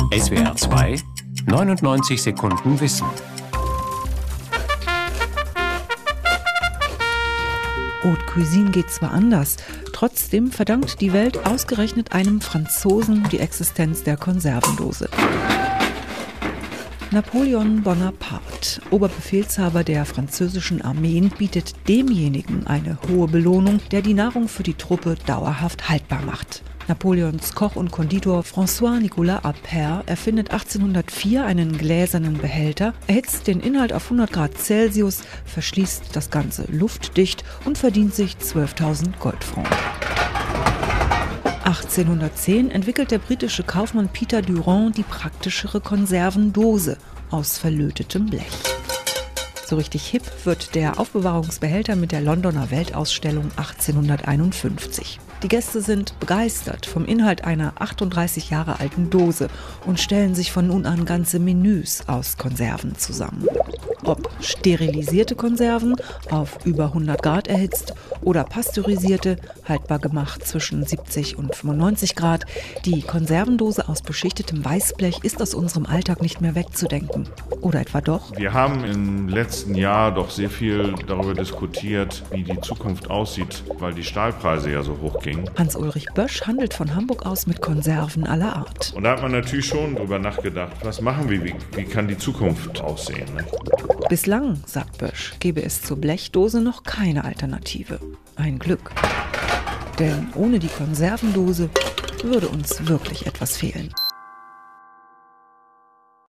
SWR 2, 99 Sekunden Wissen. Haute Cuisine geht zwar anders, trotzdem verdankt die Welt ausgerechnet einem Franzosen die Existenz der Konservendose. Napoleon Bonaparte, Oberbefehlshaber der französischen Armeen, bietet demjenigen eine hohe Belohnung, der die Nahrung für die Truppe dauerhaft haltbar macht. Napoleons Koch und Konditor François-Nicolas Appert erfindet 1804 einen gläsernen Behälter, erhitzt den Inhalt auf 100 Grad Celsius, verschließt das Ganze luftdicht und verdient sich 12.000 Goldfrancs. 1810 entwickelt der britische Kaufmann Peter Durand die praktischere Konservendose aus verlötetem Blech. So richtig hip wird der Aufbewahrungsbehälter mit der Londoner Weltausstellung 1851. Die Gäste sind begeistert vom Inhalt einer 38 Jahre alten Dose und stellen sich von nun an ganze Menüs aus Konserven zusammen. Ob sterilisierte Konserven, auf über 100 Grad erhitzt, oder pasteurisierte, haltbar gemacht zwischen 70 und 95 Grad, die Konservendose aus beschichtetem Weißblech ist aus unserem Alltag nicht mehr wegzudenken. Oder etwa doch? Wir haben im letzten Jahr doch sehr viel darüber diskutiert, wie die Zukunft aussieht, weil die Stahlpreise ja so hoch gingen. Hans-Ulrich Bösch handelt von Hamburg aus mit Konserven aller Art. Und da hat man natürlich schon drüber nachgedacht, was machen wir, wie kann die Zukunft aussehen, ne? Bislang, sagt Bösch, gäbe es zur Blechdose noch keine Alternative. Ein Glück. Denn ohne die Konservendose würde uns wirklich etwas fehlen.